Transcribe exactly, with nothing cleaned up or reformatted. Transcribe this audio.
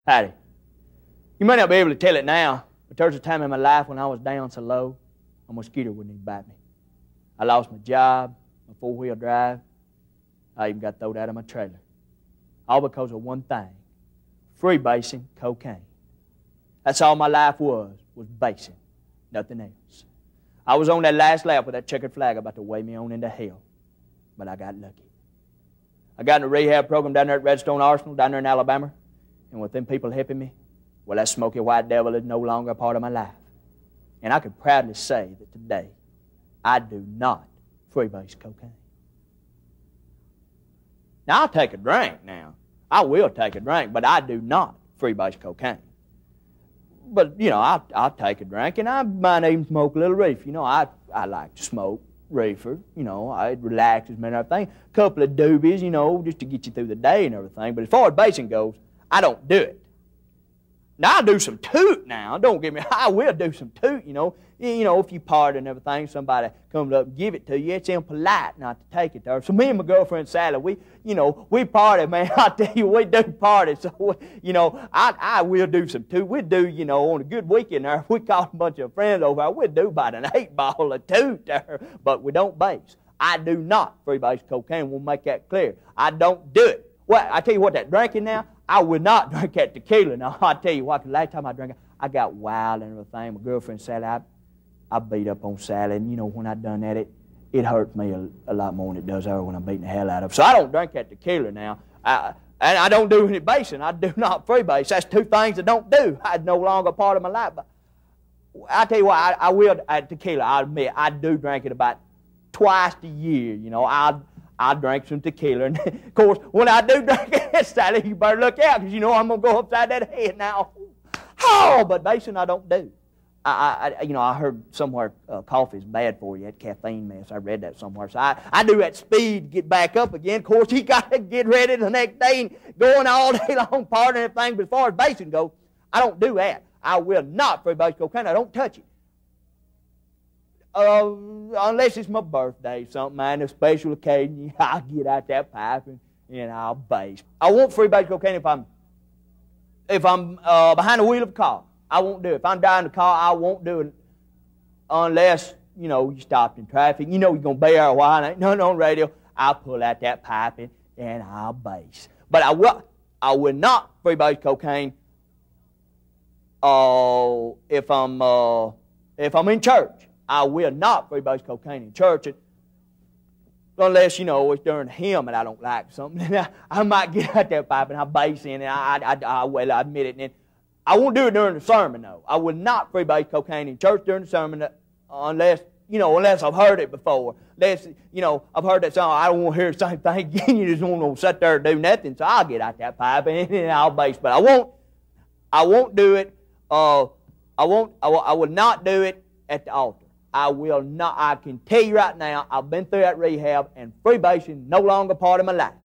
Howdy. You may not be able to tell it now, but there was a time in my life when I was down so low, a mosquito wouldn't even bite me. I lost my job, my four-wheel drive. I even got thrown out of my trailer. All because of one thing, freebasing cocaine. That's all my life was, was basing, nothing else. I was on that last lap with that checkered flag about to weigh me on into hell, but I got lucky. I got in a rehab program down there at Redstone Arsenal, down there in Alabama, and with them people helping me, well, that smoky white devil is no longer a part of my life. And I could proudly say that today, I do not freebase cocaine. Now, I'll take a drink now. I will take a drink, but I do not freebase cocaine. But, you know, I'll, I'll take a drink, and I might even smoke a little reefer. You know, I, I like to smoke reefer. You know, it relaxes me and everything. A couple of doobies, you know, just to get you through the day and everything. But as far as basing goes, I don't do it. Now, I'll do some toot now. Don't get me, I will do some toot, you know. You know, if you party and everything, somebody comes up and give it to you, it's impolite not to take it there. So me and my girlfriend, Sally, we, you know, we party, man. I tell you, we do party. So, we, you know, I, I will do some toot. We do, you know, on a good weekend there, we call a bunch of friends over, we'll do about an eight ball of toot there, but we don't base. I do not freebase cocaine. We'll make that clear. I don't do it. Well, I tell you what, that drinking now, I would not drink that tequila. Now, I tell you what, the last time I drank it, I got wild and everything. My girlfriend, Sally, I, I beat up on Sally. And, you know, when I done that, it, it hurts me a, a lot more than it does her when I'm beating the hell out of her. So I don't drink that tequila now. I, and I don't do any basing. I do not freebase. That's two things I don't do. It's no longer a part of my life. But I tell you what, I, I will, uh, tequila, I admit, I do drink it about twice a year. You know, I I drank some tequila. And, of course, when I do drink it, Sally, you better look out because, you know, I'm going to go upside that head now. Oh, but basing I don't do. I, I, you know, I heard somewhere uh, coffee is bad for you, that caffeine mess. I read that somewhere. So I, I do that speed to get back up again. Of course, you got to get ready the next day and going all day long, partying and everything. But as far as basing goes, I don't do that. I will not freebase cocaine. I don't touch it. Uh, unless it's my birthday, something, man, a special occasion, I'll get out that pipe and, and I'll base. I won't freebase cocaine if I'm if I'm uh, behind the wheel of a car. I won't do it. If I'm driving the car, I won't do it unless, you know, you stopped in traffic. You know you're going to be there a while. Ain't nothing on radio. I'll pull out that pipe and, and I'll base. But I will, I will not freebase cocaine uh, if I'm uh, if I'm in church. I will not freebase cocaine in church unless, you know, it's during a hymn and I don't like something. I, I might get out that pipe and I'll base in and I, I, I, I, well, I admit it. And then I won't do it during the sermon, though. I will not freebase cocaine in church during the sermon unless, you know, unless I've heard it before. Unless, you know, I've heard that song, I don't want to hear the same thing again. You just don't want to sit there and do nothing. So I'll get out that pipe and, and I'll base. But I won't, I won't do it. Uh, I won't, I will, I will not do it at the altar. I will not, I can tell you right now, I've been through that rehab and freebasing no longer part of my life.